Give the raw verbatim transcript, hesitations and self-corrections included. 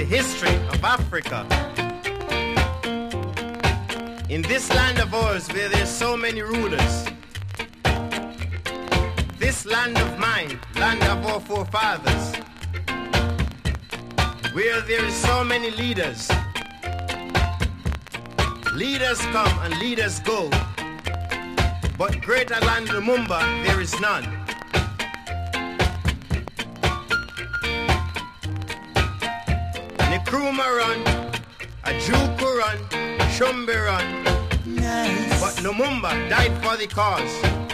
history of Africa. In this land of ours where there's so many rulers, this land of mine, land of our forefathers, where there is so many leaders, leaders come and leaders go, but greater than Lumumba there is none. Nkrumah run, Ojukwu run, Shumbi run, Nice. but Lumumba died for the cause.